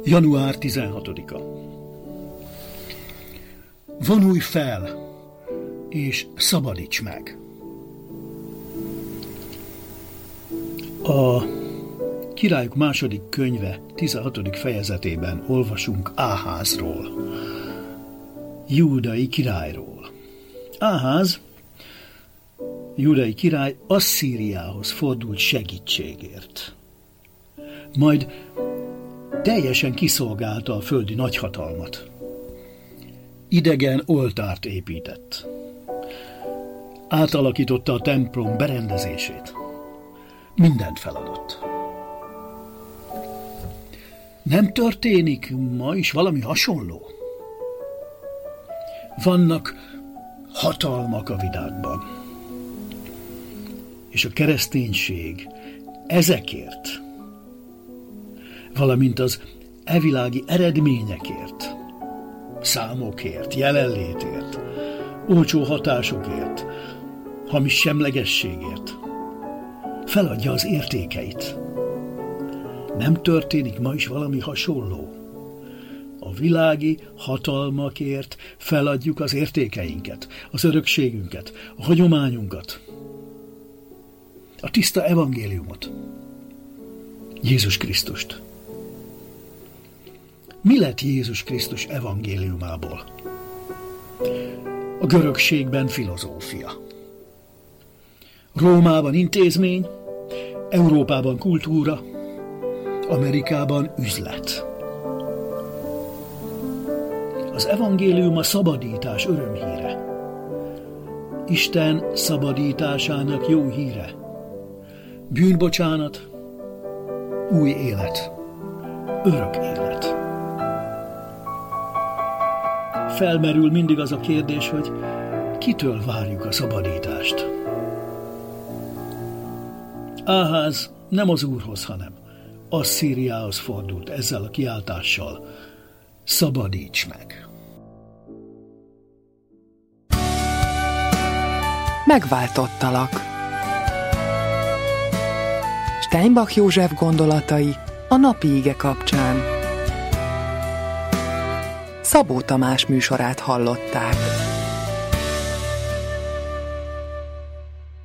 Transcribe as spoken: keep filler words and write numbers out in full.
január tizenhatodika. Vonulj fel, és szabadíts meg! A Királyok második könyve tizenhatodik fejezetében olvasunk Áházról, júdai királyról. Áház, júdai király Asszíriához fordult segítségért. Majd teljesen kiszolgálta a földi nagyhatalmat. Idegen oltárt épített. Átalakította a templom berendezését. Mindent feladott. Nem történik ma is valami hasonló? Vannak hatalmak a világban, és a kereszténység ezekért, valamint az evilági eredményekért, számokért, jelenlétért, olcsó hatásokért, hamis semlegességért feladja az értékeit. Nem történik ma is valami hasonló? A világi hatalmakért feladjuk az értékeinket, az örökségünket, a hagyományunkat, a tiszta evangéliumot, Jézus Krisztust. Mi lett Jézus Krisztus evangéliumából? A görögségben filozófia, Rómában intézmény, Európában kultúra, Amerikában üzlet. Az evangélium a szabadítás örömhíre. Isten szabadításának jó híre. Bűnbocsánat, új élet, örök élet. Felmerül mindig az a kérdés, hogy kitől várjuk a szabadítást. Áház nem az Úrhoz, hanem Asszíriához fordult ezzel a kiáltással: szabadíts meg! Megváltottalak. Steinbach József gondolatai a napi ige kapcsán. Szabó Tamás műsorát hallották.